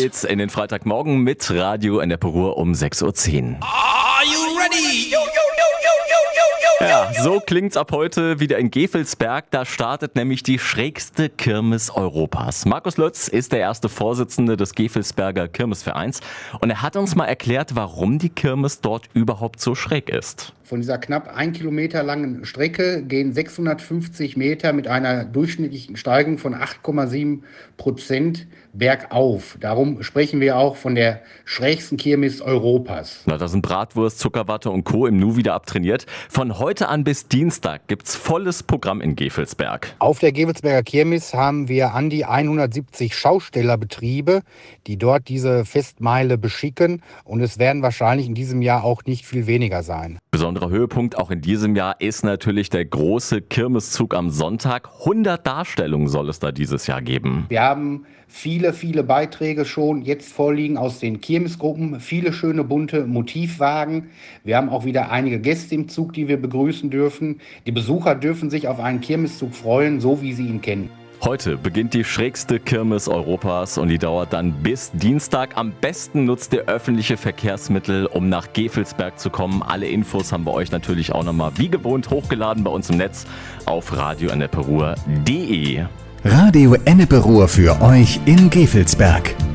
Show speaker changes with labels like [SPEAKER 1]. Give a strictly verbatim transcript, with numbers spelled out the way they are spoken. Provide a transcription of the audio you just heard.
[SPEAKER 1] geht's in den Freitagmorgen mit Radio N R P Ruhr um sechs Uhr zehn.
[SPEAKER 2] Are you ready? Yo, yo, yo, yo, yo, yo, yo,
[SPEAKER 1] Ja, so klingt's ab heute wieder in Gevelsberg. Da startet nämlich die schrägste Kirmes Europas. Markus Lötz ist der erste Vorsitzende des Gevelsberger Kirmesvereins und er hat uns mal erklärt, warum die Kirmes dort überhaupt so schräg ist.
[SPEAKER 3] Von dieser knapp ein Kilometer langen Strecke gehen sechshundertfünfzig Meter mit einer durchschnittlichen Steigung von acht Komma sieben Prozent bergauf. Darum sprechen wir auch von der schrägsten Kirmes Europas.
[SPEAKER 1] Na, da sind Bratwurst, Zuckerwatte und Co. im Nu wieder abtrainiert. Von heute an bis Dienstag gibt's volles Programm in Gevelsberg.
[SPEAKER 3] Auf der Gevelsberger Kirmes haben wir an die hundertsiebzig Schaustellerbetriebe, die dort diese Festmeile beschicken. Und es werden wahrscheinlich in diesem Jahr auch nicht viel weniger sein.
[SPEAKER 1] Besonderer Höhepunkt auch in diesem Jahr ist natürlich der große Kirmeszug am Sonntag. hundert Darstellungen soll es da dieses Jahr geben.
[SPEAKER 3] Wir haben viele, viele Beiträge schon jetzt vorliegen aus den Kirmesgruppen, viele schöne bunte Motivwagen. Wir haben auch wieder einige Gäste im Zug, die wir begrüßen dürfen. Die Besucher dürfen sich auf einen Kirmeszug freuen, so wie sie ihn kennen.
[SPEAKER 1] Heute beginnt die schrägste Kirmes Europas und die dauert dann bis Dienstag. Am besten nutzt ihr öffentliche Verkehrsmittel, um nach Gevelsberg zu kommen. Alle Infos haben wir euch natürlich auch nochmal wie gewohnt hochgeladen bei uns im Netz auf radio n r p ruhr punkt d e.
[SPEAKER 4] Radio N R P Ruhr für euch in Gevelsberg.